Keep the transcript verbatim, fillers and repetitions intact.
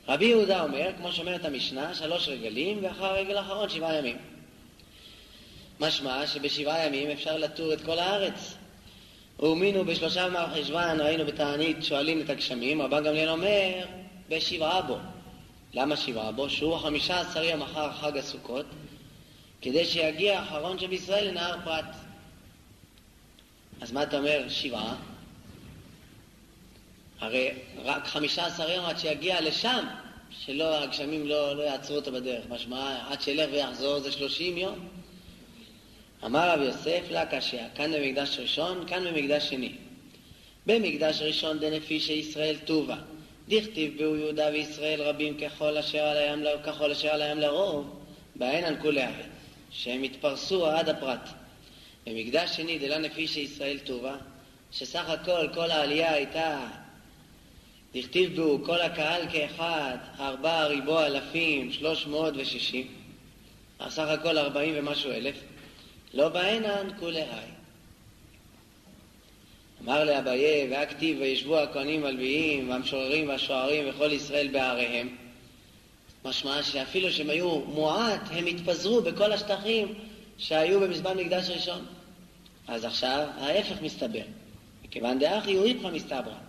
רבי יהודה אומר, כמו שאומרת המשנה, שלוש רגלים ואחר הרגל האחרון שבעה ימים. משמע שבשבעה ימים אפשר לטור את כל הארץ. ומינו בשלושה במרחשוון, ראינו בתענית שואלים את הגשמים, רבן גמליאל אומר בשבעה בו. למה שבעה בו? שהוא חמישה עשר יום אחר חג הסוכות, כדי שיגיע האחרון שבישראל לנהר פרת. אז מה אתה אומר שבעה? הרי רק חמישה עשר יום עד שיגיע לשם, שלא הגשמים לא, לא יעצרו אותו בדרך. משמע, עד שילך ויחזור זה שלושים יום. אמר רב יוסף לה קשיא, כאן במקדש ראשון, כאן במקדש שני. במקדש ראשון דנפישי ישראל טובה. דכתיב בו יהודה וישראל רבים ככל אשר על הים, ככל אשר על הים לרוב, בהן ענקו לארץ, שהם התפרסו עד הפרט. במקדש שני דלה נפישי ישראל טובה, שסך הכל כל העלייה הייתה, דכתיב בו כל הקהל כאחד, ארבע ריבוע אלפים, שלוש מאות ושישים, סך הכל ארבעים ומשהו אלף, לא בהנן כולי היי. אמר לאביי, והכתיב וישבו הכהנים הלוויים והמשוררים והשוערים וכל ישראל בעריהם. משמע שאפילו שהם היו מועט, הם התפזרו בכל השטחים שהיו במזבח מקדש ראשון. אז עכשיו ההפך מסתבר. מכיוון דאחי הוא איפכא מסתברא.